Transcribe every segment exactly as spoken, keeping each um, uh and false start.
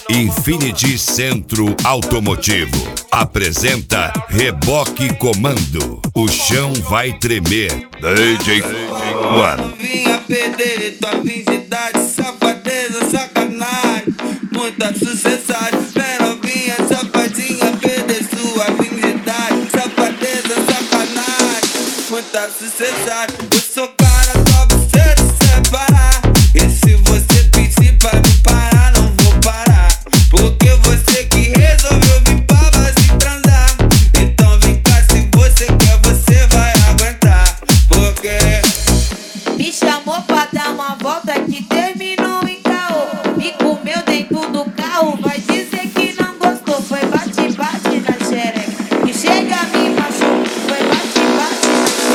Infinity Centro Automotivo apresenta Reboque Comando. O chão vai tremer. D J One. Vinha perder tua virgindade, safadeza, sacanagem, muita sucessagem. Espero vinha safadinha perder sua virgindade, safadeza, sacanagem, muita sucessagem. Eu sou cara só você se separar. E se você pedir pra me parar, não vou parar, porque você que resolveu vir pra base transar. Então vem cá, se você quer, você vai aguentar, porque me chamou pra dar uma volta que terminou em caô. Me comeu dentro do carro, vai dizer que não gostou. Foi bate-bate na xereca, que chega me machuca. Foi bate-bate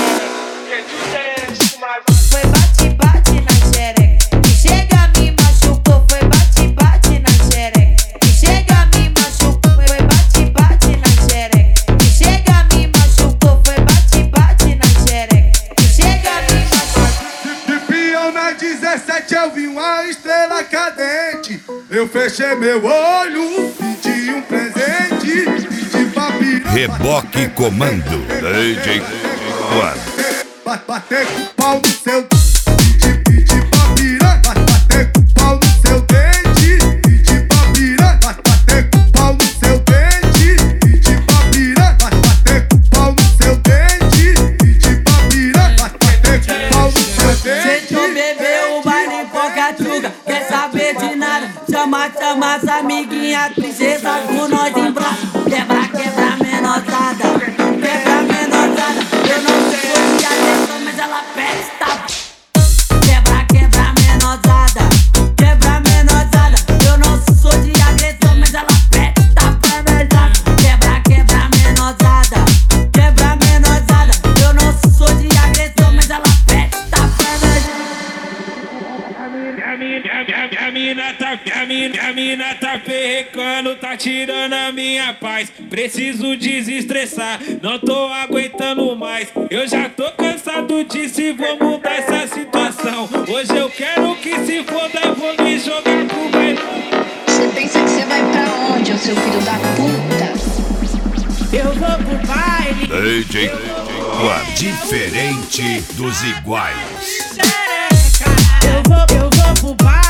na xereca, foi bate-bate na xereca, que chega me machucou. Foi bate-bate na xereca, que chega me machucou. Foi bate-bate na xereca, que chega me machucou. Foi bate-bate na xereca, que chega me machucou. De peão na dezessete eu vi uma estrela cadente. Eu fechei meu olho, pedi um presente, pedi pra pirar. Reboque Comando. D J One. Bater com o pau no seu dente, pedi pra pirar. Bater com o pau no seu dente, pedi pra pirar. Bater com o pau no seu dente, pedi pra pirar. Bater com o pau no seu dente, pedi pra pirar. Bater com o pau no seu dente. Se tu bebeu o baile Pocatuga, quer saber de nada? Chama, chama as amiguinhas, princesa com nós em braço. Quebra, quebra, menosada, quebra, menosada. Eu não sei onde a atenção, mas ela presta. Quebra, quebra, menosada, quebra, menosada. Eu não sou de agressão, mas ela presta pra verdade. Quebra, quebra, menosada, quebra, menosada. Eu não sou de agressão, mas ela presta pra verdade. A mina, a mina tá, a mina, a mina tá perrecando, tá tirando a minha paz. Preciso desestressar, não tô aguentando mais. Eu já tô cansado disso e vou mudar essa situação. Hoje eu quero que se foda, vou me jogar pro bailão. Você pensa que você vai pra onde, ô seu filho da puta? Eu vou pro baile. D J One. Diferente dos iguais. Eu vou, eu vou pro baile.